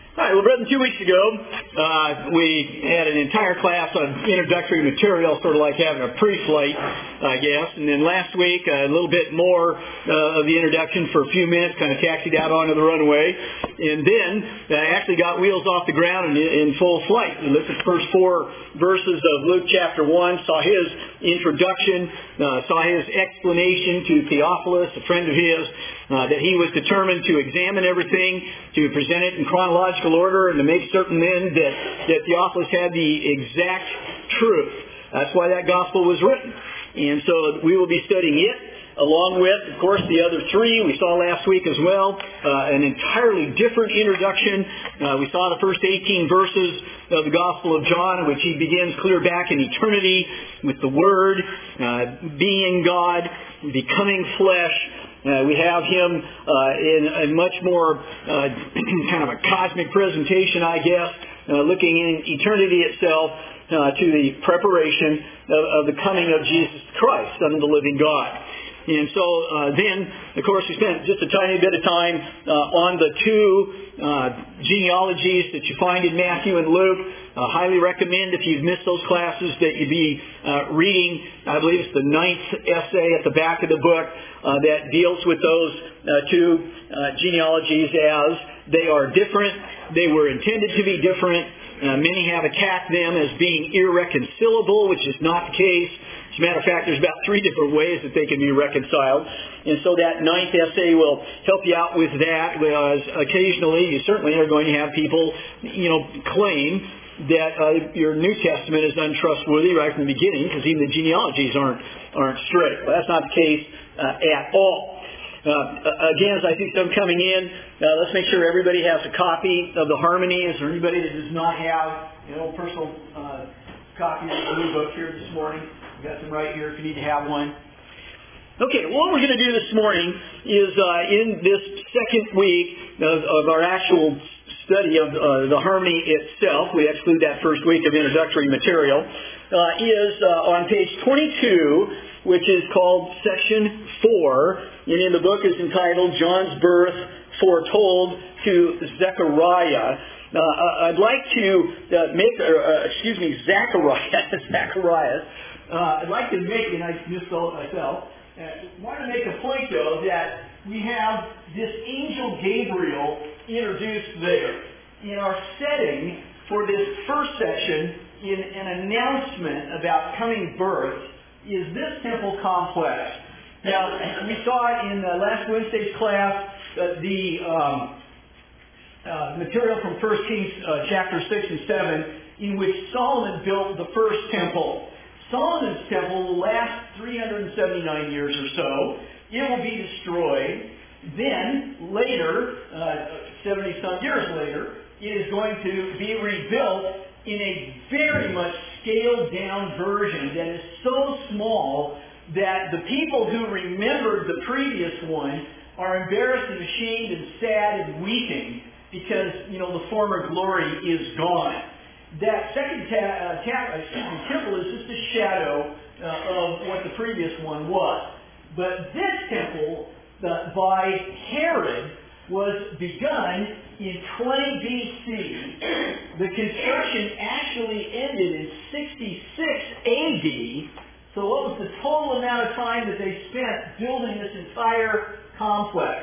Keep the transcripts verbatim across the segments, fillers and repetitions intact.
All right, well, brethren, two weeks ago, uh, we had an entire class on introductory material, sort of like having a pre-flight, I guess. And then last week, a little bit more uh, of the introduction for a few minutes, kind of taxied out onto the runway. And then I uh, actually got wheels off the ground and in, in full flight. We looked at the first four verses of Luke chapter one, saw his introduction, uh, saw his explanation to Theophilus, a friend of his, uh, that he was determined to examine everything, to present it in chronological order, and to make certain then that, that Theophilus had the exact truth. That's why that gospel was written. And so we will be studying it, along with, of course, the other three we saw last week as well. Uh, an entirely different introduction. Uh, we saw the first eighteen verses of the Gospel of John, in which he begins clear back in eternity with the Word, uh, being God, becoming flesh. Uh, we have him uh, in a much more uh, kind of a cosmic presentation, I guess, uh, looking in eternity itself uh, to the preparation of, of the coming of Jesus Christ, Son of the living God. And so uh, then, of course, we spent just a tiny bit of time uh, on the two uh, genealogies that you find in Matthew and Luke. I uh, highly recommend, if you've missed those classes, that you be uh, reading, I believe it's the ninth essay at the back of the book uh, that deals with those uh, two uh, genealogies as they are different. They were intended to be different. Uh, many have attacked them as being irreconcilable, which is not the case. As a matter of fact, there's about three different ways that they can be reconciled. And so that ninth essay will help you out with that, whereas occasionally you certainly are going to have people, you know, claim that uh, your New Testament is untrustworthy right from the beginning, because even the genealogies aren't aren't straight. Well, that's not the case uh, at all. Uh, again, as I see some coming in, uh, let's make sure everybody has a copy of the Harmony. Is there anybody that does not have an old personal uh, copy of the Blue Book here this morning? We've got some right here if you need to have one. Okay, well, what we're going to do this morning is uh, in this second week of, of our actual study of uh, the Harmony itself, we exclude that first week of introductory material, uh, is uh, on page twenty-two, which is called section four, and in the book is entitled John's Birth Foretold to Zechariah. Uh, I'd like to uh, make, uh, excuse me, Zachariah, Zacharias. Uh, I'd like to make, and I misspelled it myself, I uh, want to make a point, though, that we have this angel Gabriel introduced there. In our setting for this first section, in an announcement about coming birth, is this temple complex. Now, we saw in uh, last Wednesday's class uh, the um, uh, material from First Kings uh, chapter six and seven, in which Solomon built the first temple. Solomon's temple will last three hundred seventy-nine years or so. It will be destroyed. Then, later, uh, seventy-some years later, it is going to be rebuilt in a very much scaled-down version that is so small that the people who remembered the previous one are embarrassed and ashamed and sad and weeping because, you know, the former glory is gone. That second ta- uh, ta- excuse me, temple is just a shadow uh, of what the previous one was. But this temple, uh, by Herod, was begun in twenty B C. The construction actually ended in sixty-six A D. So what was the total amount of time that they spent building this entire complex?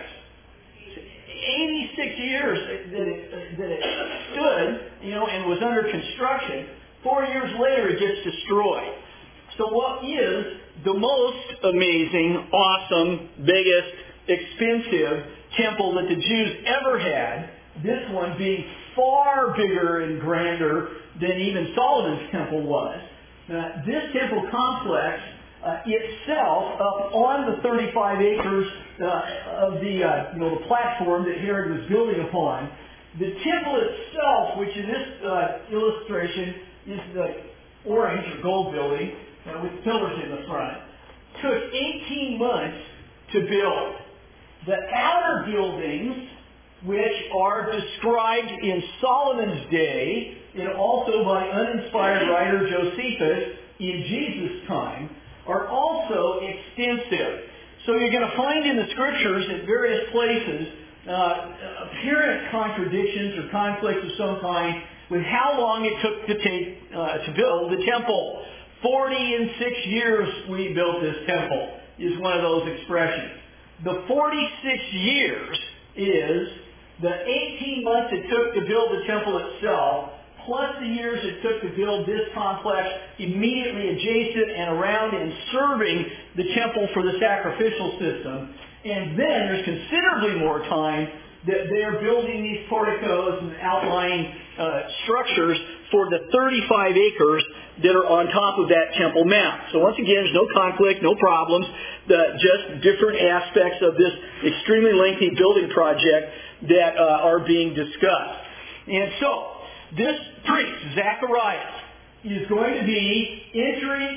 eighty-six years that it, that it stood, you know, and was under construction. Four years later, it gets destroyed. So what is the most amazing, awesome, biggest, expensive temple that the Jews ever had, this one being far bigger and grander than even Solomon's temple was. Uh, this temple complex uh, itself, up on the thirty-five acres uh, of the uh, you know the platform that Herod was building upon, the temple itself, which in this uh, illustration is the orange or gold building uh, with pillars in the front, took eighteen months to build. The outer buildings, which are described in Solomon's day, and also by uninspired writer Josephus in Jesus' time, are also extensive. So you're going to find in the Scriptures at various places uh, apparent contradictions or conflicts of some kind with how long it took to take uh, to build the temple. Forty and six years we built this temple is one of those expressions. The forty-six years is the eighteen months it took to build the temple itself, plus the years it took to build this complex immediately adjacent and around and serving the temple for the sacrificial system. And then there's considerably more time that they're building these porticos and outlying uh, structures for the thirty-five acres that are on top of that Temple Mount. So once again, there's no conflict, no problems, the, just different aspects of this extremely lengthy building project that uh, are being discussed. And so, this priest, Zacharias, is going to be entering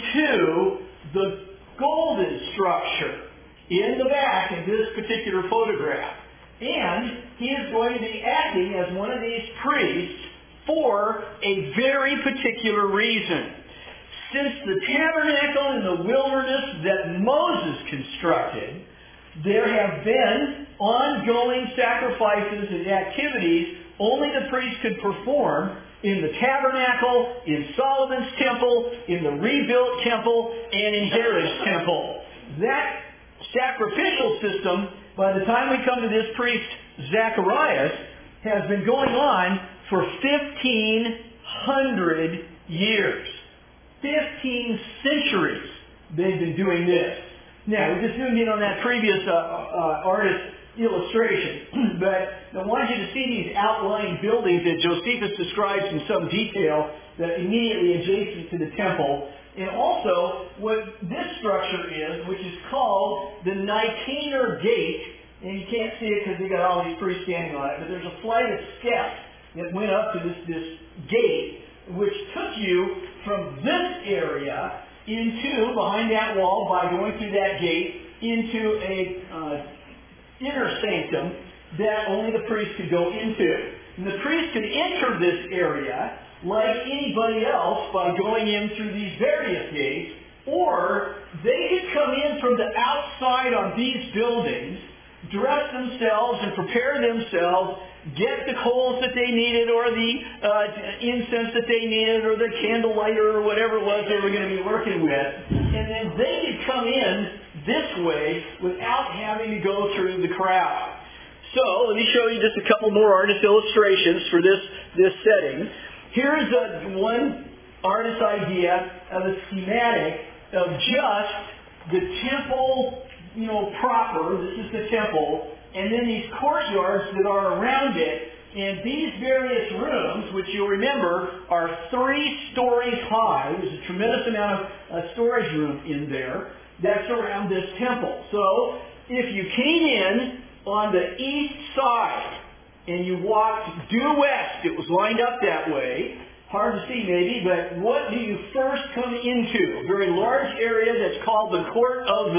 into the golden structure in the back in this particular photograph. And he is going to be acting as one of these priests for a very particular reason. Since the tabernacle in the wilderness that Moses constructed, there have been ongoing sacrifices and activities only the priest could perform in the tabernacle, in Solomon's temple, in the rebuilt temple, and in Herod's temple. That sacrificial system, by the time we come to this priest, Zacharias, has been going on for fifteen hundred years. fifteen centuries they've been doing this. Now, we just zoomed in on that previous uh, uh, artist illustration, but I wanted you to see these outlying buildings that Josephus describes in some detail that immediately adjacent to the temple. And also, what this structure is, which is called the Nicanor Gate, and you can't see it because they got all these priests standing on it, but there's a flight of steps that went up to this, this gate, which took you from this area into, behind that wall, by going through that gate, into a uh, inner sanctum that only the priest could go into. And the priest could enter this area like anybody else by going in through these various gates, or they could come in from the outside on these buildings, dress themselves and prepare themselves, get the coals that they needed or the uh, incense that they needed or the candle lighter or whatever it was they were going to be working with, and then they could come in this way without having to go through the crowd. So let me show you just a couple more artist illustrations for this, this setting. Here's a, one artist's idea of a schematic of just the temple, you know, proper. This is the temple. And then these courtyards that are around it. And these various rooms, which you'll remember, are three stories high. There's a tremendous amount of uh, storage room in there that surround this temple. So if you came in on the east side and you walked due west, it was lined up that way. Hard to see maybe, but what do you first come into? A very large area that's called the Court of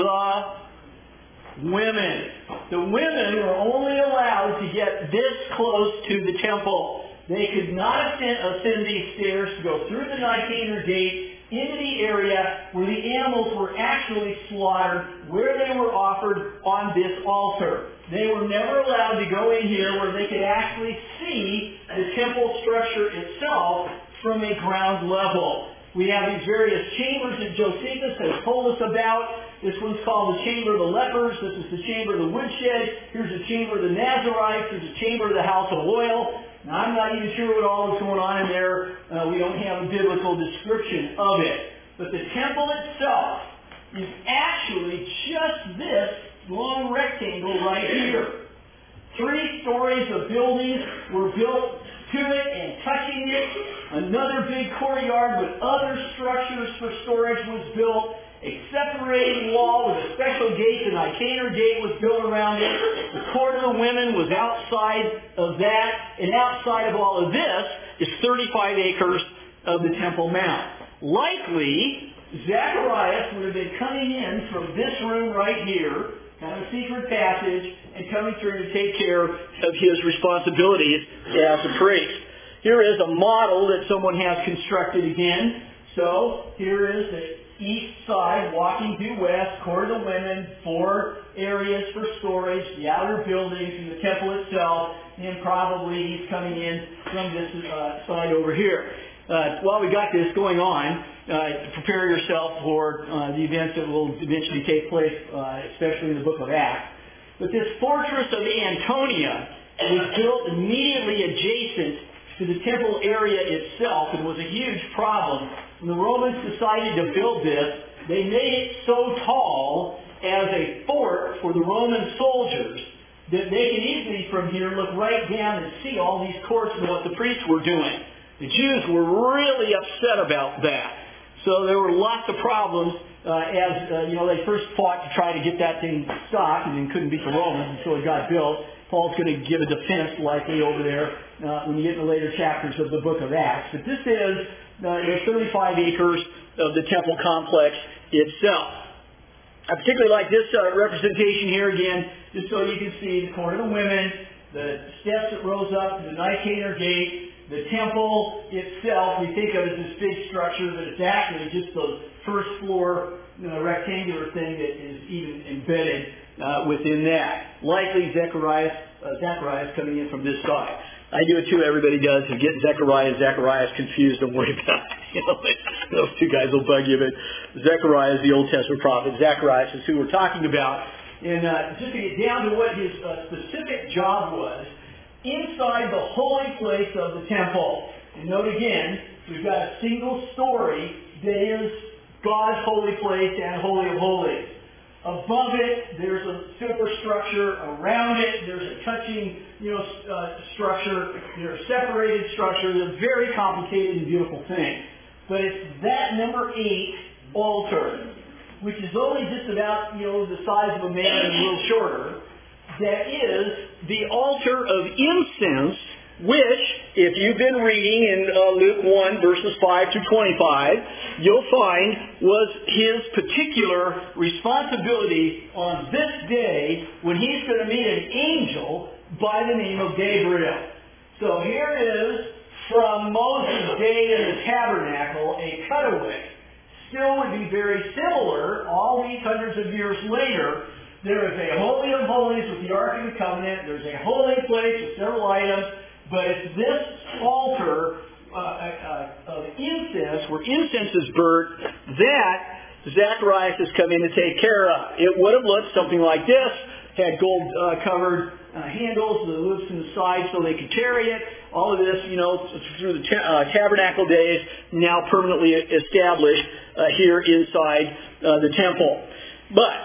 the Women. The women were only allowed to get this close to the temple. They could not ascend, ascend these stairs to go through the Nicanor Gate into the area where the animals were actually slaughtered, where they were offered on this altar. They were never allowed to go in here where they could actually see the temple structure itself from a ground level. We have these various chambers that Josephus has told us about. This one's called the Chamber of the Lepers. This is the Chamber of the Woodshed. Here's the Chamber of the Nazarites. There's the Chamber of the House of Oil. Now, I'm not even sure what all is going on in there. Uh, we don't have a biblical description of it. But the temple itself is actually just this long rectangle right here. Three stories of buildings were built to it and touching it. Another big courtyard with other structures for storage was built. A separating wall with a special gate, the Nicanor Gate, was built around it. The Court of the Women was outside of that. And outside of all of this is thirty-five acres of the Temple Mount. Likely, Zacharias would have been coming in from this room right here, kind of a secret passage, and coming through to take care of his responsibilities as a priest. Here is a model that someone has constructed again. So here is a east side, walking due west, court of the women, four areas for storage, the outer buildings and the temple itself, and probably he's coming in from this uh, side over here. Uh, while we got this going on, uh, prepare yourself for uh, the events that will eventually take place, uh, especially in the book of Acts. But this fortress of Antonia was built immediately adjacent to the temple area itself and was a huge problem. When the Romans decided to build this, they made it so tall as a fort for the Roman soldiers that they can easily from here look right down and see all these courts and what the priests were doing. The Jews were really upset about that. So there were lots of problems uh, as, uh, you know, they first fought to try to get that thing stopped and then couldn't beat the Romans until it got built. Paul's going to give a defense likely over there uh, when you get in the later chapters of the book of Acts. But this is uh, the thirty-five acres of the temple complex itself. I particularly like this uh, representation here again, just so you can see the court of the women, the steps that rose up to the Nicanor gate, the temple itself. We think of it as this big structure, but it's actually just the first floor you know, rectangular thing that is even embedded uh, within that. Likely Zechariah, uh, Zacharias coming in from this side. I do it too, everybody does. If you get Zechariah and Zacharias confused, don't worry about it. You know, those two guys will bug you, but Zechariah is the Old Testament prophet. Zacharias is who we're talking about. And uh, just to get down to what his uh, specific job was, inside the holy place of the temple. And note again, we've got a single story that is God's holy place and Holy of Holies. Above it, there's a superstructure. Around it, there's a touching, you know, uh, structure. There's a separated structure. It's a very complicated and beautiful thing. But it's that number eight altar, which is only just about, you know, the size of a man and a little shorter, that is the altar of incense, which, if you've been reading in uh, Luke one, verses five through twenty-five, you'll find was his particular responsibility on this day when he's going to meet an angel by the name of Gabriel. So here is, from Moses' day in the tabernacle, a cutaway. Still would be very similar all these hundreds of years later. There is a Holy of Holies with the Ark of the Covenant. There's a holy place with several items. But it's this altar uh, uh, of incense, where incense is burnt, that Zacharias has come in to take care of. It would have looked something like this. Had gold-covered uh, uh, handles, the loops in the side so they could carry it. All of this, you know, through the ta- uh, tabernacle days, now permanently established uh, here inside uh, the temple. But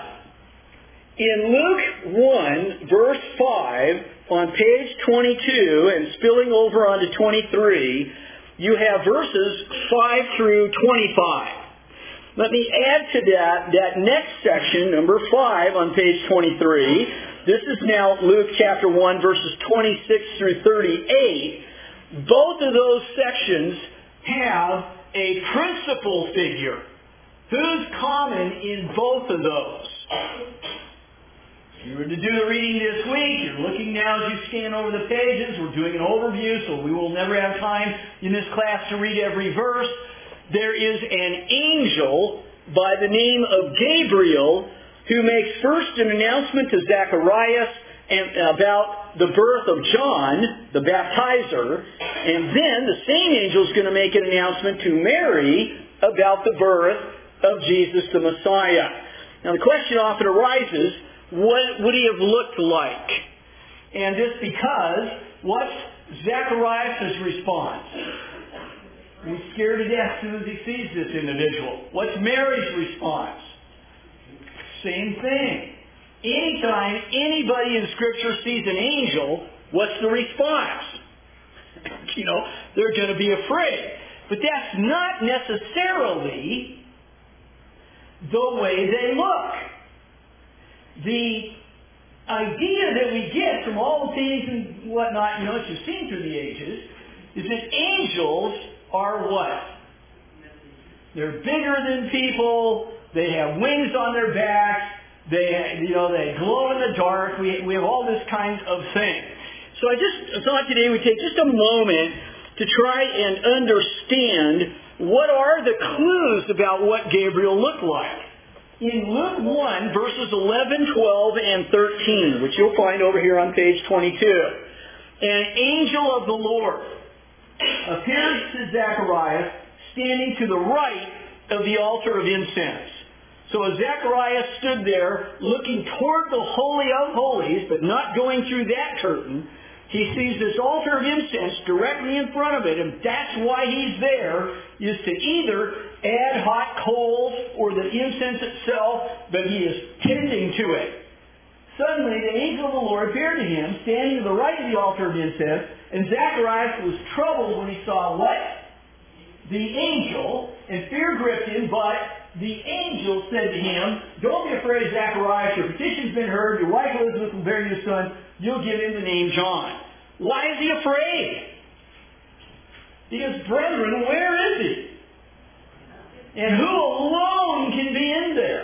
in Luke one, verse five, on page twenty-two, and spilling over onto twenty-three, you have verses five through twenty-five. Let me add to that, that next section, number five on page twenty-three. This is now Luke chapter one, verses twenty-six through thirty-eight. Both of those sections have a principal figure. Who's common in both of those? If you were to do the reading this week, you're looking now as you scan over the pages. We're doing an overview, so we will never have time in this class to read every verse. There is an angel by the name of Gabriel who makes first an announcement to Zacharias and about the birth of John, the baptizer, and then the same angel is going to make an announcement to Mary about the birth of Jesus the Messiah. Now the question often arises, what would he have looked like? And this because, what's Zacharias' response? He's scared to death as soon as he sees this individual. What's Mary's response? Same thing. Anytime anybody in Scripture sees an angel, what's the response? You know, they're going to be afraid. But that's not necessarily the way they look. The idea that we get from all the things and whatnot, you know, that you've seen through the ages, is that angels are what? They're bigger than people. They have wings on their backs. They, you know, they glow in the dark. We, we have all this kind of thing. So I just thought today we'd take just a moment to try and understand what are the clues about what Gabriel looked like? In Luke one, verses eleven, twelve, and thirteen, which you'll find over here on page twenty-two, an angel of the Lord appears to Zacharias standing to the right of the altar of incense. So as Zacharias stood there looking toward the Holy of Holies, but not going through that curtain, he sees this altar of incense directly in front of it, and that's why he's there, is to either add hot coals or the incense itself, but he is tending to it. Suddenly the angel of the Lord appeared to him, standing to the right of the altar of incense, and Zacharias was troubled when he saw what? The angel, and fear gripped him, but the angel said to him, don't be afraid, Zacharias, your petition's been heard, your wife Elizabeth will bear you a son, you'll give him the name John. Why is he afraid? Because, brethren, where is he? And who alone can be in there?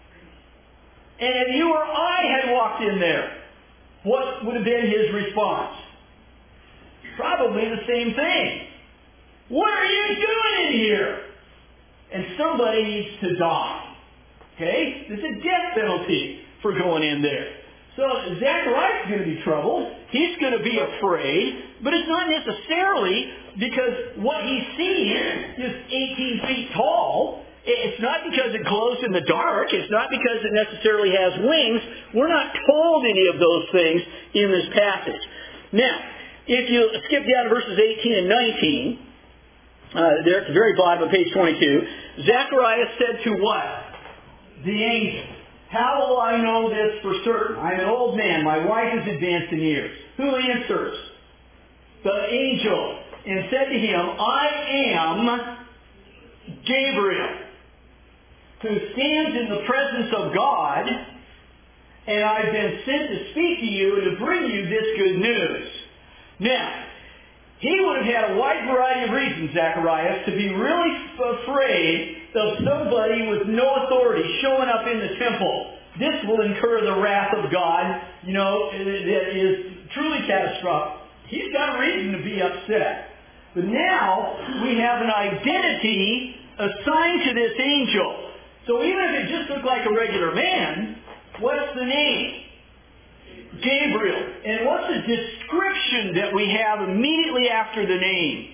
And if you or I had walked in there, what would have been his response? Probably the same thing. What are you doing in here? And somebody needs to die. Okay? There's a death penalty for going in there. So Zacharias is going to be troubled. He's going to be afraid. But it's not necessarily because what he sees is eighteen feet tall. It's not because it glows in the dark. It's not because it necessarily has wings. We're not told any of those things in this passage. Now, if you skip down to verses eighteen and nineteen, uh, there at the very bottom of page twenty-two, Zacharias said to what? The angel. How will I know this for certain? I'm an old man. My wife is advanced in years. Who answers? The angel. And said to him, I am Gabriel, who stands in the presence of God, and I've been sent to speak to you and to bring you this good news. Now, he would have had a wide variety of reasons, Zacharias, to be really afraid of somebody with no authority showing up in the temple. This will incur the wrath of God, you know, that is truly catastrophic. He's got a reason to be upset. But now we have an identity assigned to this angel. So even if it just looked like a regular man, what's the name? Gabriel. And what's the description that we have immediately after the name?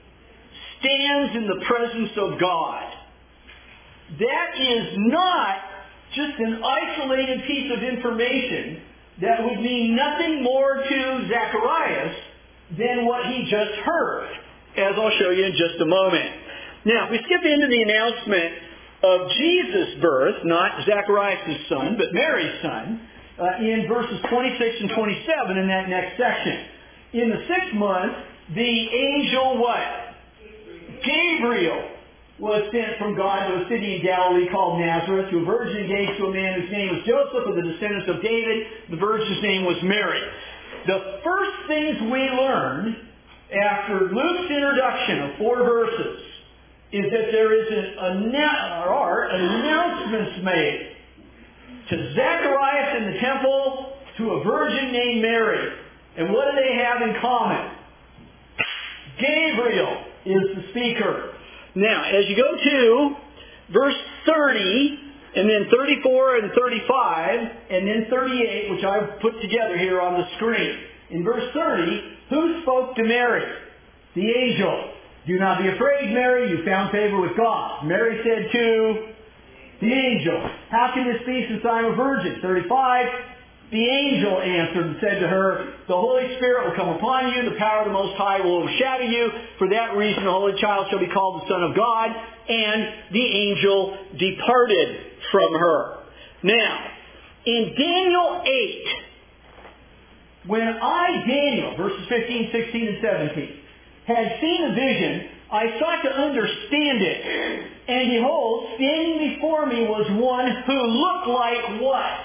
Stands in the presence of God. That is not just an isolated piece of information that would mean nothing more to Zacharias than what he just heard, as I'll show you in just a moment. Now, if we skip into the announcement of Jesus' birth, not Zacharias' son, but Mary's son, uh, in verses twenty-six and twenty-seven in that next section. In the sixth month, the angel what? Gabriel was sent from God to a city in Galilee called Nazareth to a virgin engaged to a man whose name was Joseph of the descendants of David. The virgin's name was Mary. The first things we learned after Luke's introduction of four verses is that there is an, annou- or are announcements made to Zacharias in the temple, to a virgin named Mary. And what do they have in common? Gabriel is the speaker. Now, as you go to verse thirty, and then thirty-four and thirty-five, and then thirty-eight, which I've put together here on the screen. In verse thirty, who spoke to Mary? The angel. Do not be afraid, Mary, you found favor with God. Mary said to the angel, how can this be since I am a virgin? thirty-five, the angel answered and said to her, the Holy Spirit will come upon you, the power of the Most High will overshadow you. For that reason the Holy Child shall be called the Son of God. And the angel departed from her. Now, in Daniel eight, when I, Daniel, verses fifteen, sixteen, and seventeen, had seen a vision, I sought to understand it. And behold, standing before me was one who looked like what?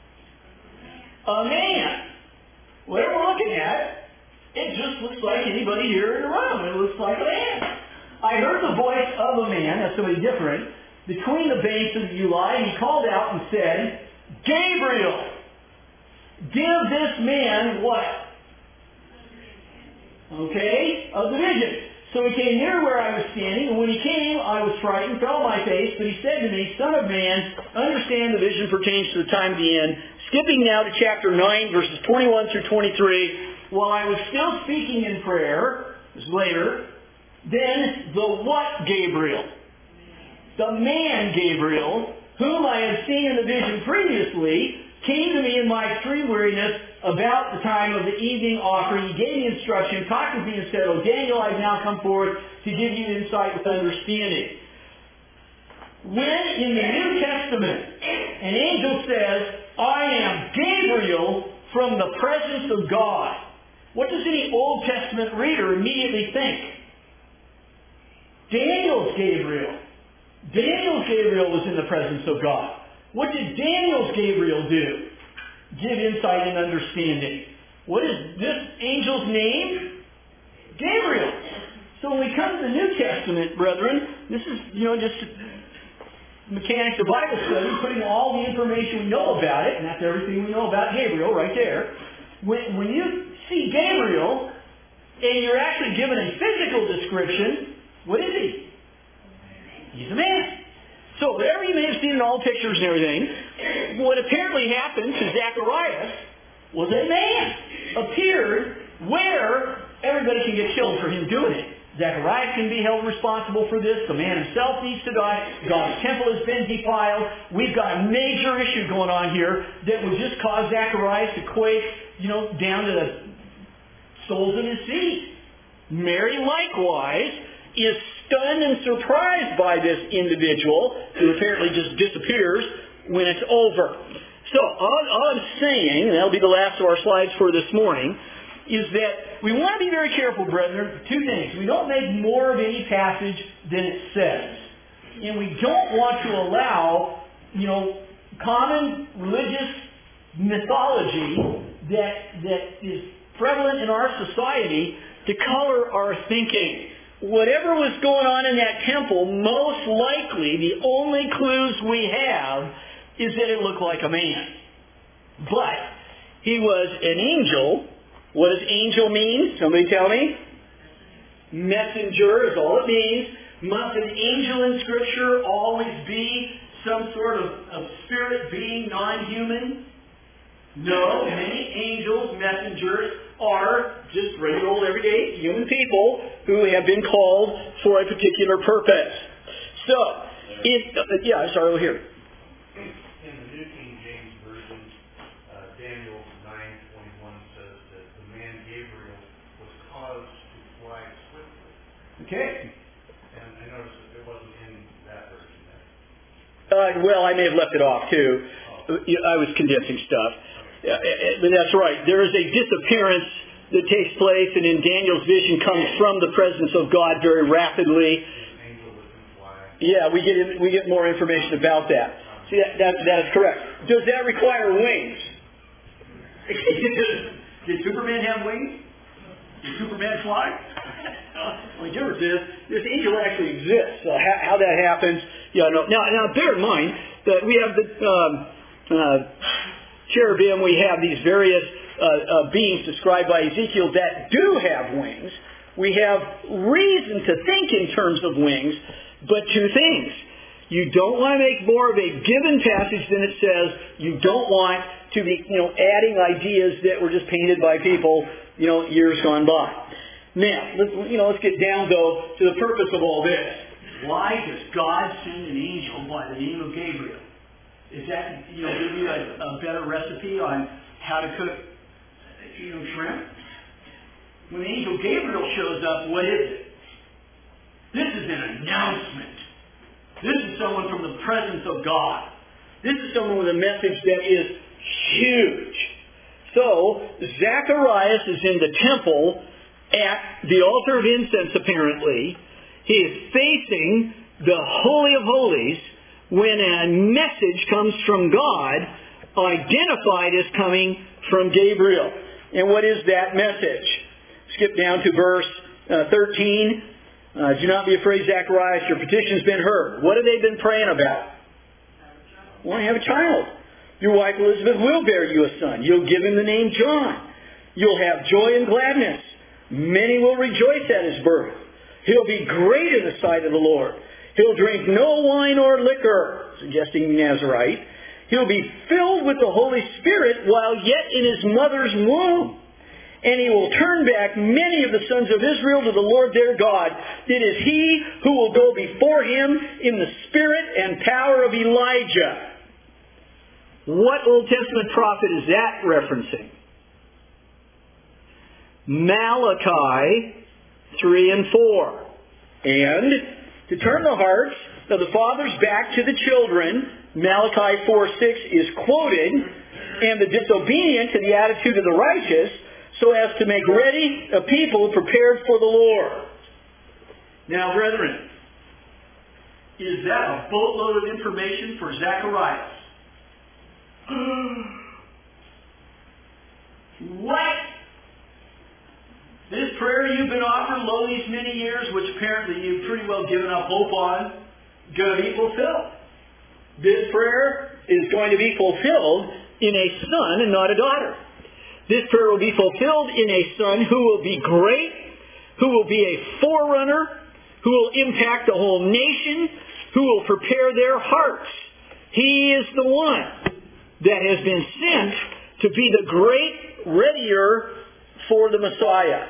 A man. Whatever we're looking at, it just looks like anybody here in the room. It looks like a man. I heard the voice of a man, that's somebody different, between the banks of the Ulai, and he called out and said, Gabriel, give this man what? Okay? Of the vision. So he came near where I was standing, and when he came, I was frightened, fell on my face, but he said to me, Son of man, understand the vision pertains to the time of the end. Skipping now to chapter nine, verses twenty-one through twenty-three, while I was still speaking in prayer, this is later, then the what Gabriel? The man Gabriel, whom I had seen in the vision previously, came to me in my extreme weariness about the time of the evening offering. He gave me instruction, talked with me and said, O Daniel, I've now come forth to give you insight with understanding. When in the New Testament an angel says, I am Gabriel from the presence of God, what does any Old Testament reader immediately think? Daniel's Gabriel. Daniel's Gabriel was in the presence of God. What did Daniel's Gabriel do? Give insight and understanding. What is this angel's name? Gabriel. So when we come to the New Testament, brethren, this is, you know, just mechanics of Bible study, putting all the information we know about it, and that's everything we know about Gabriel right there. When, when you see Gabriel, and you're actually given a physical description, what is he? He's a man. So whatever you may have seen in all pictures and everything, what apparently happened to Zacharias was a man appeared where everybody can get killed for him doing it. Zacharias can be held responsible for this. The man himself needs to die. God's temple has been defiled. We've got a major issue going on here that would just cause Zacharias to quake, you know, down to the soles of his feet. Mary, likewise, is stunned and surprised by this individual who apparently just disappears when it's over. So all, all I'm saying, and that'll be the last of our slides for this morning, is that we want to be very careful, brethren, for two things. We don't make more of any passage than it says. And we don't want to allow, you know, common religious mythology that that is prevalent in our society to color our thinking. Whatever was going on in that temple, most likely the only clues we have is that it looked like a man. But he was an angel. What does angel mean? Somebody tell me. Messenger is all it means. Must an angel in Scripture always be some sort of, of spirit being, non-human? No. Many angels, messengers, are just regular old everyday human people who have been called for a particular purpose. So, it, uh, yeah, sorry, we'll hear. In the New King James Version, uh, Daniel nine twenty-one says that the man Gabriel was caused to fly swiftly. Okay. And I noticed that it wasn't in that version there. Uh, well, I may have left it off too. Oh. I was condensing stuff. Uh, but that's right. There is a disappearance that takes place, and in Daniel's vision comes from the presence of God very rapidly. Yeah, we get in, we get more information about that. See, that, that, that is correct. Does that require wings? Did Superman have wings? Did Superman fly? The only difference is this angel actually exists. So how, how that happens, yeah. No. Now, now bear in mind that we have the um, uh, cherubim. We have these various uh, uh, beings described by Ezekiel that do have wings. We have reason to think in terms of wings, but two things. You don't want to make more of a given passage than it says. You don't want to be, you know, adding ideas that were just painted by people, you know, years gone by. Now, let's, you know, let's get down, though, to the purpose of all this. Why does God send an angel by the name of Gabriel? Is that, you know, give you a, a better recipe on how to cook, you know, shrimp? When the angel Gabriel shows up, what is it? This is an announcement. This is someone from the presence of God. This is someone with a message that is huge. So, Zacharias is in the temple at the altar of incense, apparently. He is facing the Holy of Holies when a message comes from God identified as coming from Gabriel. And what is that message? Skip down to verse uh, thirteen. Uh, do not be afraid, Zacharias. Your petition's been heard. What have they been praying about? Want to have a child. Your wife Elizabeth will bear you a son. You'll give him the name John. You'll have joy and gladness. Many will rejoice at his birth. He'll be great in the sight of the Lord. He'll drink no wine or liquor, suggesting Nazirite. He'll be filled with the Holy Spirit while yet in his mother's womb. And he will turn back many of the sons of Israel to the Lord their God. It is he who will go before him in the spirit and power of Elijah. What Old Testament prophet is that referencing? Malachi three and four. And to turn the hearts of the fathers back to the children, Malachi four six is quoted, and the disobedient to the attitude of the righteous, so as to make ready a people prepared for the Lord. Now, brethren, is that a boatload of information for Zacharias? What? This prayer you've been offered lo these many years, which apparently you've pretty well given up hope on, going to be fulfilled. This prayer is going to be fulfilled in a son and not a daughter. This prayer will be fulfilled in a son who will be great, who will be a forerunner, who will impact the whole nation, who will prepare their hearts. He is the one that has been sent to be the great readier for the Messiah.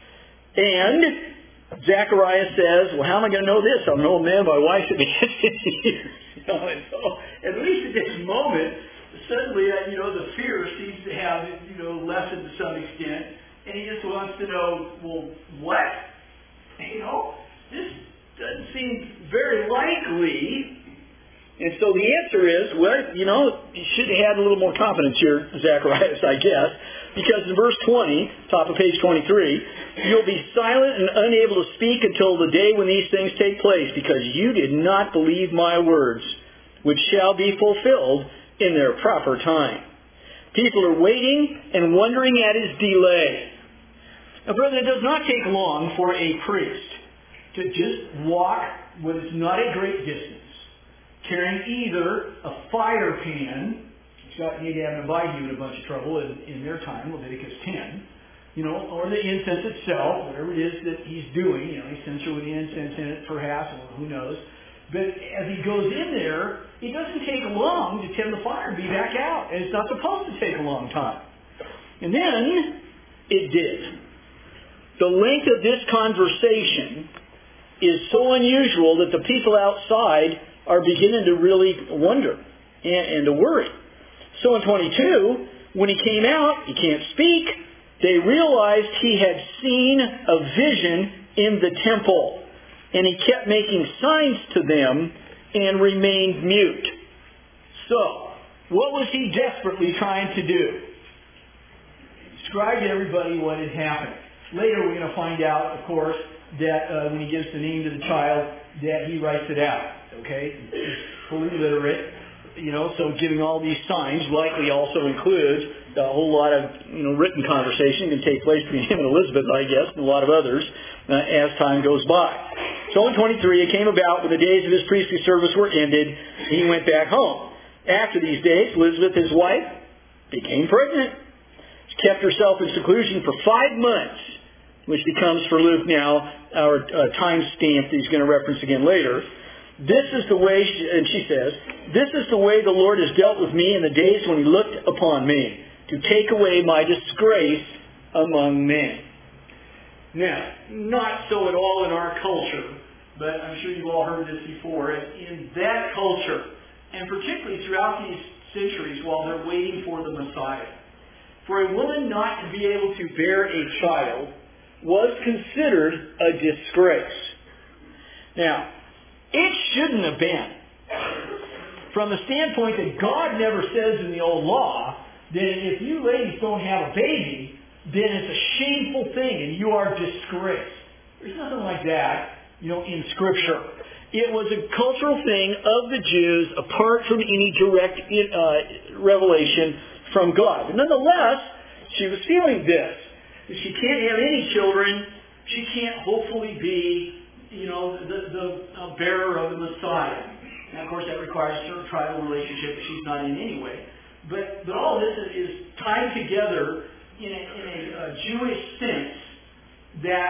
And Zechariah says, well, how am I going to know this? I'm an old man, my wife's at the end of the years. You know, and so, at least at this moment, suddenly, uh, you know, the fear seems to have, you know, lessened to some extent. And he just wants to know, well, what? You know, this doesn't seem very likely. And so the answer is, well, you know, you should have had a little more confidence here, Zacharias, I guess. Because in verse twenty, top of page twenty-three, you'll be silent and unable to speak until the day when these things take place, because you did not believe my words, which shall be fulfilled in their proper time. People are waiting and wondering at his delay. Now, brethren, it does not take long for a priest to just walk what is not a great distance, carrying either a fire pan, which need to have an Abihu in a bunch of trouble in, in their time, Leviticus ten, you know, or the incense itself, whatever it is that he's doing. You know, he sends her with the incense in it, perhaps, or who knows. But as he goes in there, it doesn't take long to tend the fire and be back out. And it's not supposed to take a long time. And then it did. The length of this conversation is so unusual that the people outside are beginning to really wonder and, and to worry. So in twenty-two, when he came out, he can't speak, they realized he had seen a vision in the temple. And he kept making signs to them and remained mute. So, what was he desperately trying to do? Describe to everybody what had happened. Later we're going to find out, of course, that uh, when he gives the name to the child, that he writes it out. Okay? He's fully literate. You know, so giving all these signs likely also includes a whole lot of, you know, written conversation can take place between him and Elizabeth, I guess, and a lot of others uh, as time goes by. So in twenty-three, it came about when the days of his priestly service were ended, and he went back home. After these days, Elizabeth, his wife, became pregnant. She kept herself in seclusion for five months, which becomes for Luke now our uh, time stamp that he's going to reference again later. This is the way, she, and she says, this is the way the Lord has dealt with me in the days when he looked upon me, to take away my disgrace among men. Now, not so at all in our culture, but I'm sure you've all heard this before. In that culture, and particularly throughout these centuries while they're waiting for the Messiah, for a woman not to be able to bear a child was considered a disgrace. Now, it shouldn't have been. From the standpoint that God never says in the old law that if you ladies don't have a baby, then it's a shameful thing and you are disgraced. There's nothing like that, you know, in Scripture. It was a cultural thing of the Jews apart from any direct uh, revelation from God. But nonetheless, she was feeling this. If she can't have any children, she can't hopefully be, you know, the, the uh, bearer of the Messiah. And of course that requires a certain tribal relationship that she's not in anyway. But, but all this is, is tied together in a, in a, a Jewish sense that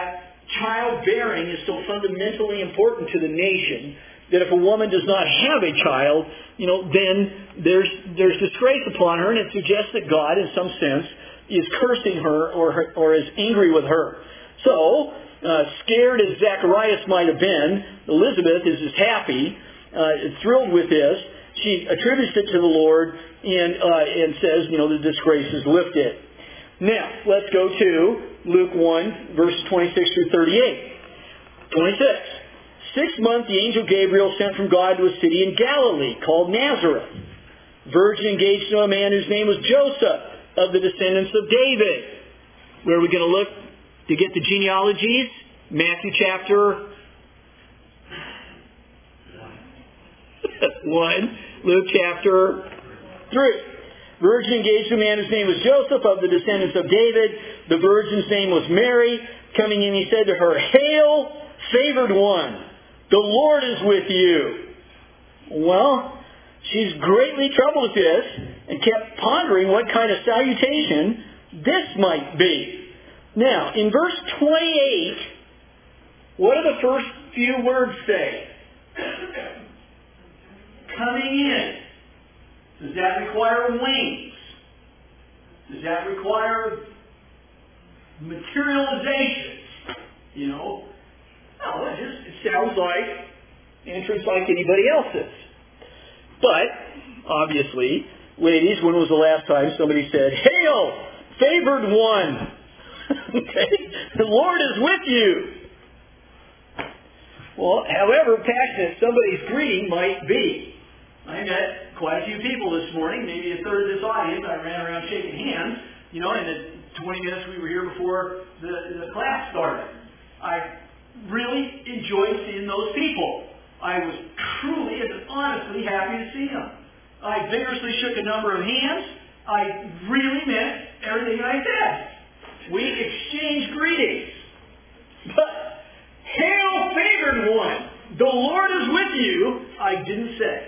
childbearing is so fundamentally important to the nation that if a woman does not have a child, you know, then there's there's disgrace upon her, and it suggests that God, in some sense, is cursing her or her, or is angry with her. So, uh, scared as Zacharias might have been, Elizabeth is as happy, uh, thrilled with this. She attributes it to the Lord and uh, and says, you know, the disgrace is lifted. Now, let's go to Luke one, verses twenty-six through thirty-eight. twenty-six. Sixth month, the angel Gabriel sent from God to a city in Galilee called Nazareth. Virgin engaged to a man whose name was Joseph, of the descendants of David. Where are we going to look to get the genealogies? Matthew chapter one, Luke chapter three. Virgin engaged to a man whose name was Joseph, of the descendants of David. The virgin's name was Mary. Coming in, he said to her, "Hail, favored one, the Lord is with you." Well, she's greatly troubled at this and kept pondering what kind of salutation this might be. Now, in verse twenty-eight, what do the first few words say? Coming in. Does that require wings? Does that require materialization? You know? No, it just it sounds like entrance like anybody else's. But, obviously, ladies, when was the last time somebody said, "Hail, favored one"? Okay? The Lord is with you. Well, however passionate somebody's greeting might be. I met quite a few people this morning, maybe a third of this audience. I ran around shaking hands, you know, in the twenty minutes we were here before the, the class started. I really enjoyed seeing those people. I was truly and honestly happy to see them. I vigorously shook a number of hands. I really meant everything I said. We exchanged greetings. But, "Hail, favored one, the Lord is with you," I didn't say.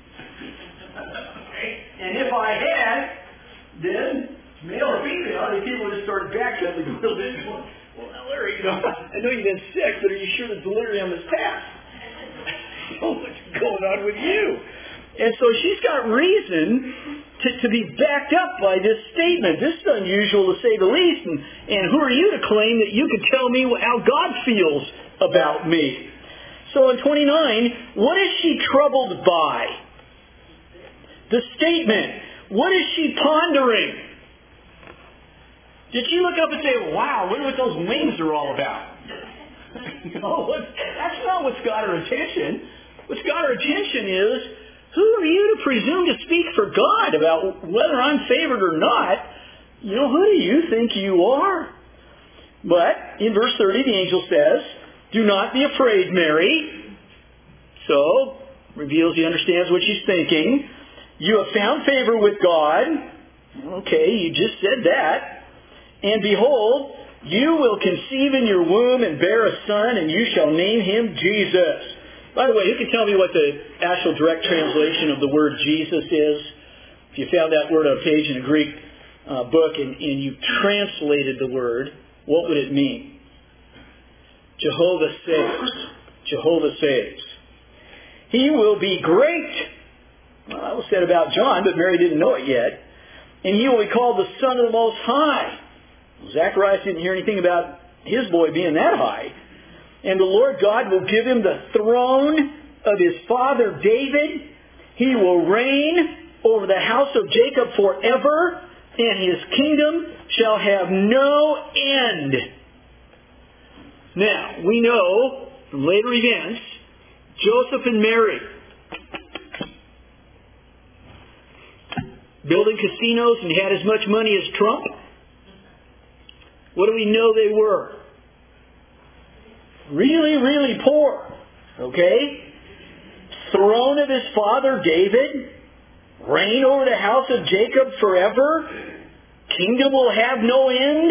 Okay? And if I had, then, male or female, these people just started backpedaling a little bit. Well, now, Larry, you know, I know you've been sick, but are you sure the delirium has passed? What's going on with you? And so she's got reason to, to be backed up by this statement. This is unusual to say the least. And, and who are you to claim that you could tell me how God feels about me? So in twenty-nine, what is she troubled by? The statement. What is she pondering? Did she look up and say, "Wow, look what those wings are all about"? No, that's not what's got her attention. What's got her attention is, who are you to presume to speak for God about whether I'm favored or not? You know, who do you think you are? But in verse thirty, the angel says, "Do not be afraid, Mary." So, reveals he understands what she's thinking. "You have found favor with God." Okay, you just said that. "And behold, you will conceive in your womb and bear a son, and you shall name him Jesus." By the way, who can tell me what the actual direct translation of the word Jesus is? If you found that word on a page in a Greek uh, book and, and you translated the word, what would it mean? Jehovah saves. Jehovah saves. He will be great. Well, that was said about John, but Mary didn't know it yet. "And he will be called the Son of the Most High." Zacharias didn't hear anything about his boy being that high. "And the Lord God will give him the throne of his father David. He will reign over the house of Jacob forever, and his kingdom shall have no end." Now, we know from later events, Joseph and Mary building casinos and had as much money as Trump. What do we know they were? Really, really poor. Okay? Throne of his father David. Reign over the house of Jacob forever. Kingdom will have no end.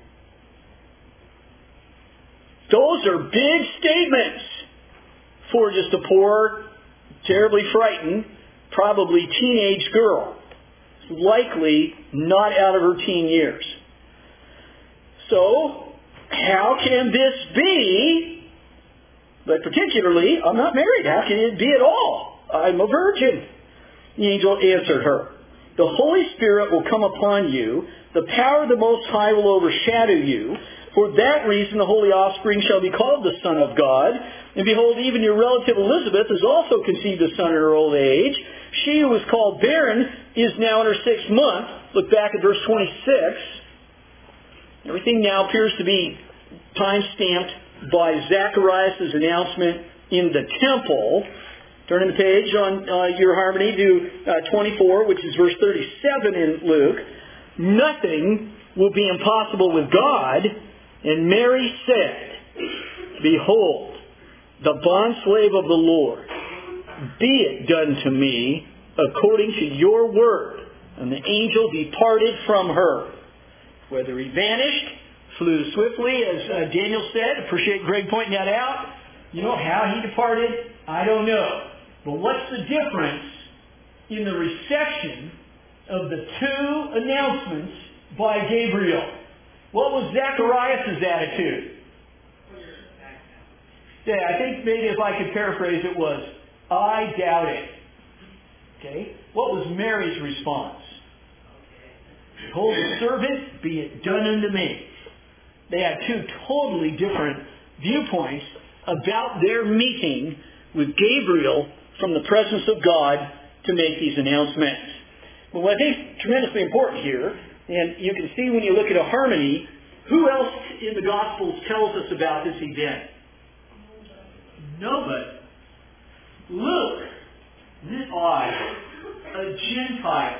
Those are big statements for just a poor, terribly frightened, probably teenage girl. Likely not out of her teen years. So, how can this be? But particularly, I'm not married. How can it be at all? I'm a virgin. The angel answered her, the Holy Spirit will come upon you. The power of the Most High will overshadow you. For that reason, the holy offspring shall be called the Son of God. And behold, even your relative Elizabeth has also conceived a son in her old age. She who was called barren is now in her sixth month. Look back at verse twenty-six. Everything now appears to be time-stamped by Zacharias' announcement in the temple. Turn the page on uh, your harmony to uh, twenty-four, which is verse thirty-seven in Luke. Nothing will be impossible with God. And Mary said, behold, the bondslave of the Lord, be it done to me according to your word. And the angel departed from her. Whether he vanished, flew swiftly, as uh, Daniel said. Appreciate Greg pointing that out. You know, how he departed, I don't know. But what's the difference in the reception of the two announcements by Gabriel? What was Zacharias' attitude? Yeah, I think maybe if I could paraphrase it was, I doubt it. Okay? What was Mary's response? Behold the servant, be it done unto me. They had two totally different viewpoints about their meeting with Gabriel from the presence of God to make these announcements. Well, what I think is tremendously important here, and you can see when you look at a harmony, who else in the Gospels tells us about this event? Nobody. Luke, isn't it odd? A Gentile.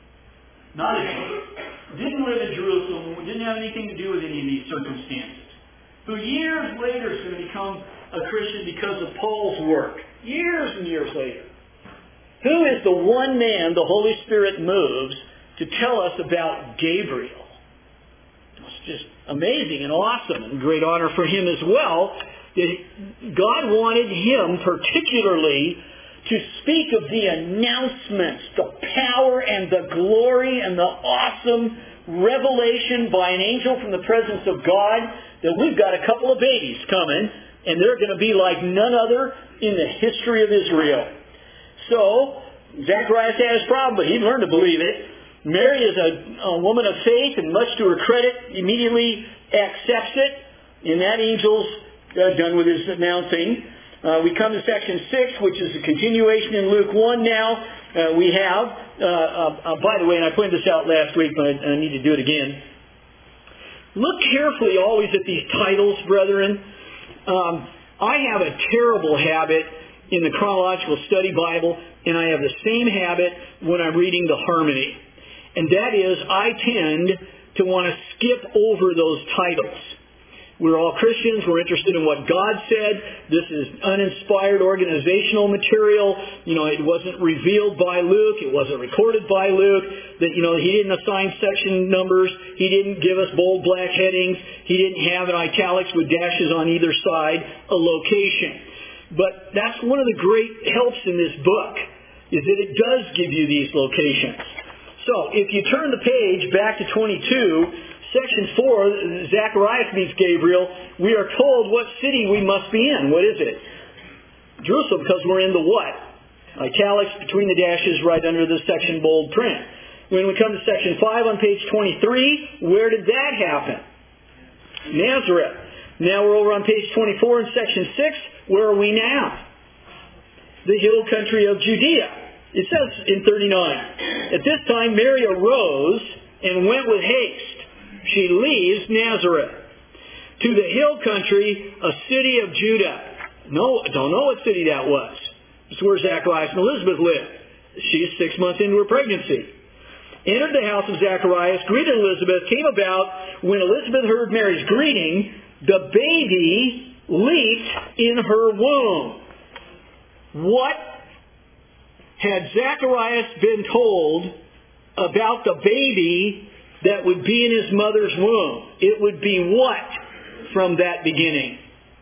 Not a Jew. Didn't live in Jerusalem. Didn't have anything to do with any of these circumstances. Who years later is going to become a Christian because of Paul's work. Years and years later. Who is the one man the Holy Spirit moves to tell us about Gabriel? It's just amazing and awesome and great honor for him as well that God wanted him particularly to speak of the announcements, the power and the glory and the awesome revelation by an angel from the presence of God that we've got a couple of babies coming and they're going to be like none other in the history of Israel. So, Zacharias had his problem, but he learned to believe it. Mary is a, a woman of faith, and much to her credit, immediately accepts it. And that angel's uh, done with his announcing. Uh, we come to section six, which is a continuation in Luke one now. Uh, we have, uh, uh, uh, by the way, and I pointed this out last week, but I, I need to do it again. Look carefully always at these titles, brethren. Um, I have a terrible habit in the chronological study Bible, and I have the same habit when I'm reading the harmony. And that is, I tend to want to skip over those titles. We're all Christians. We're interested in what God said. This is uninspired organizational material. You know, it wasn't revealed by Luke. It wasn't recorded by Luke. That, you know, he didn't assign section numbers. He didn't give us bold black headings. He didn't have in italics with dashes on either side a location. But that's one of the great helps in this book, is that it does give you these locations. So, if you turn the page back to twenty-two, section four, Zacharias meets Gabriel, we are told what city we must be in. What is it? Jerusalem, because we're in the what? Italics between the dashes right under the section bold print. When we come to section five on page twenty-three, where did that happen? Nazareth. Now we're over on page twenty-four in section six. Where are we now? The hill country of Judea. It says in thirty-nine, at this time Mary arose and went with haste. She leaves Nazareth to the hill country, a city of Judah. No, don't know what city that was. It's where Zacharias and Elizabeth lived. She's six months into her pregnancy. Entered the house of Zacharias, greeted Elizabeth, came about. When Elizabeth heard Mary's greeting, the baby leaped in her womb. What had Zacharias been told about the baby that would be in his mother's womb? It would be what from that beginning?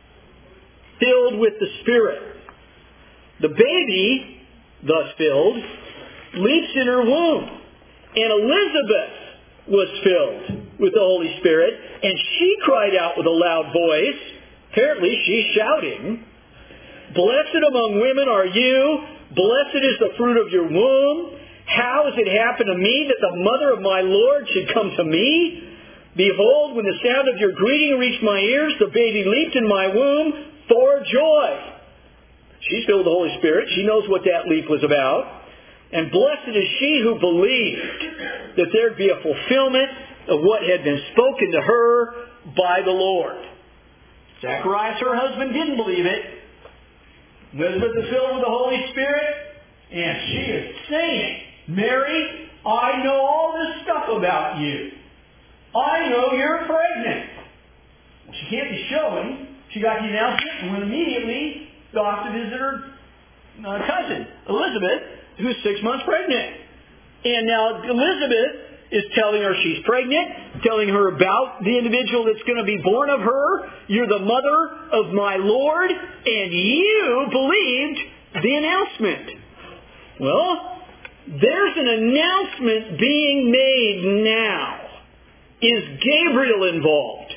Filled with the Spirit. The baby, thus filled, leaps in her womb. And Elizabeth was filled. with the Holy Spirit, and she cried out with a loud voice. Apparently she's shouting, "Blessed among women are you, blessed is the fruit of your womb. How has it happened to me that the mother of my Lord should come to me? Behold, when the sound of your greeting reached my ears, the baby leaped in my womb for joy." She's filled with the Holy Spirit. She knows what that leap was about. "And blessed is she who believed that there'd be a fulfillment of what had been spoken to her by the Lord." Zacharias, her husband, didn't believe it. Elizabeth is filled with the Holy Spirit, and she is saying, "Mary, I know all this stuff about you. I know you're pregnant." She can't be showing. She got the announcement and went immediately off to visit her uh, cousin, Elizabeth, who's six months pregnant. And now Elizabeth is telling her she's pregnant, telling her about the individual that's going to be born of her. "You're the mother of my Lord, and you believed the announcement." Well, there's an announcement being made now. Is Gabriel involved?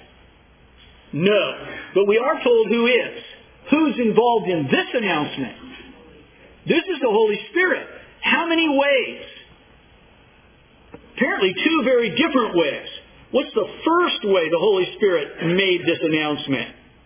No. But we are told who is. Who's involved in this announcement? This is the Holy Spirit. How many ways? Apparently two very different ways. What's the first way the Holy Spirit made this announcement?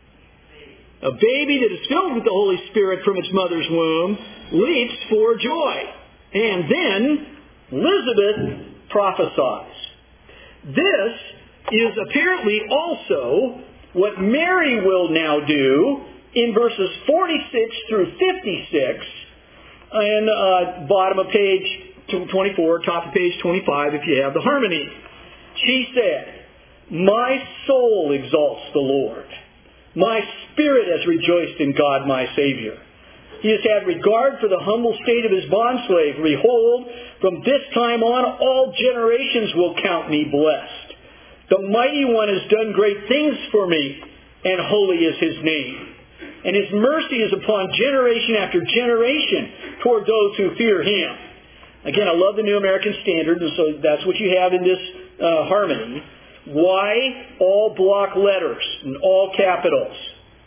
A baby that is filled with the Holy Spirit from its mother's womb leaps for joy. And then Elizabeth prophesies. This is apparently also what Mary will now do in verses forty-six through fifty-six, and uh, bottom of page twenty-four, top of page twenty-five, if you have the harmony. She said, "My soul exalts the Lord. My spirit has rejoiced in God my Savior. He has had regard for the humble state of his bondslave. Behold, from this time on all generations will count me blessed. The Mighty One has done great things for me, and holy is his name. And his mercy is upon generation after generation toward those who fear him." Again, I love the New American Standard, and so that's what you have in this uh, harmony. Why all block letters and all capitals?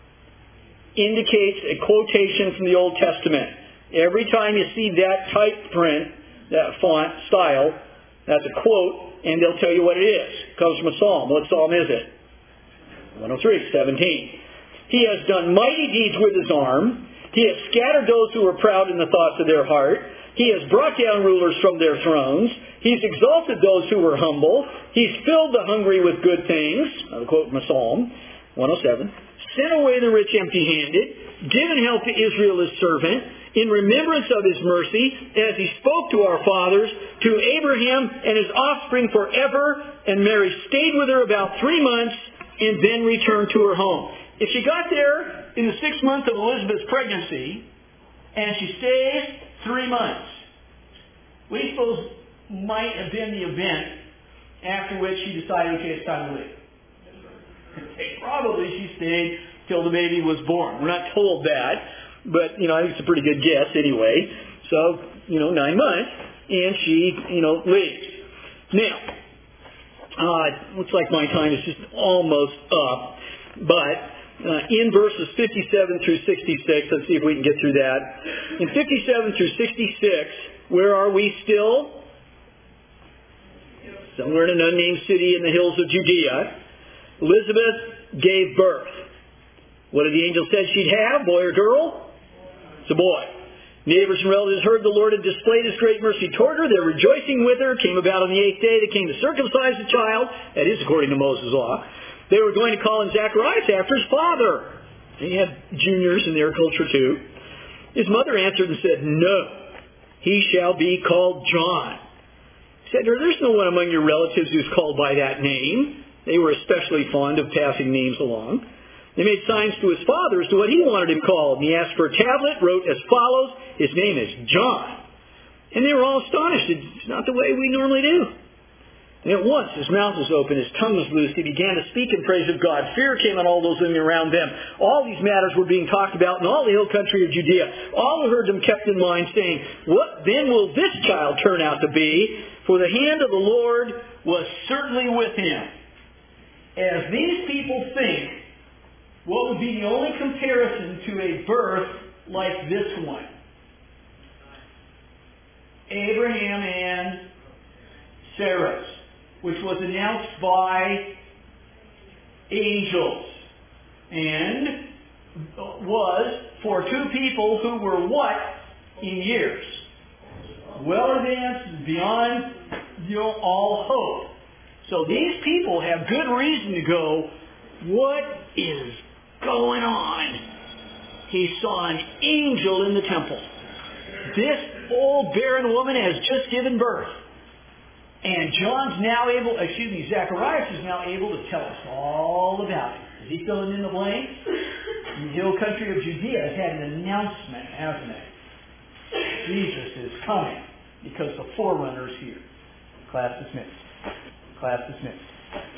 Indicates a quotation from the Old Testament. Every time you see that type print, that font style, that's a quote, and they'll tell you what it is. It comes from a psalm. What psalm is it? one oh three, seventeen. "He has done mighty deeds with his arm. He has scattered those who were proud in the thoughts of their heart. He has brought down rulers from their thrones. He's exalted those who were humble. He's filled the hungry with good things." Another quote from a psalm, one oh seven. "Sent away the rich empty-handed, given help to Israel his servant, in remembrance of his mercy, as he spoke to our fathers, to Abraham and his offspring forever." And Mary stayed with her about three months and then returned to her home. If she got there in the sixth month of Elizabeth's pregnancy, and she stays three months, we suppose might have been the event after which she decided, okay, it's time to leave. Probably she stayed till the baby was born. We're not told that, but, you know, I think it's a pretty good guess anyway. So, you know, nine months, and she, you know, leaves. Now, uh, looks like my time is just almost up, but uh, in verses fifty-seven through sixty-six, let's see if we can get through that. In fifty-seven through sixty-six, where are we still? Somewhere in an unnamed city in the hills of Judea. Elizabeth gave birth. What did the angel said she'd have, boy or girl? It's a boy. Neighbors and relatives heard the Lord had displayed his great mercy toward her. They're rejoicing with her. It came about on the eighth day. They came to circumcise the child. That is according to Moses' law. They were going to call him Zacharias after his father. They had juniors in their culture too. His mother answered and said, "No, he shall be called John." He said to her, "There's no one among your relatives who's called by that name." They were especially fond of passing names along. They made signs to his father as to what he wanted him called. And he asked for a tablet, wrote as follows, "His name is John." And they were all astonished. It's not the way we normally do. And at once his mouth was open, his tongue was loosed. He began to speak in praise of God. Fear came on all those living around them. All these matters were being talked about in all the hill country of Judea. All who heard them kept in mind, saying, "What then will this child turn out to be? For the hand of the Lord was certainly with him." as these people think, what would be the only comparison to a birth like this one? Abraham and Sarah's, which was announced by angels, and was for two people who were what in years? Well advanced, beyond you know, all hope. So these people have good reason to go, what is going on? He saw an angel in the temple. This old barren woman has just given birth. And John's now able, excuse me, Zacharias is now able to tell us all about it. Is he filling in the blanks? The hill country of Judea has had an announcement, hasn't it? Jesus is coming because the forerunner is here. Class dismissed. Class dismissed.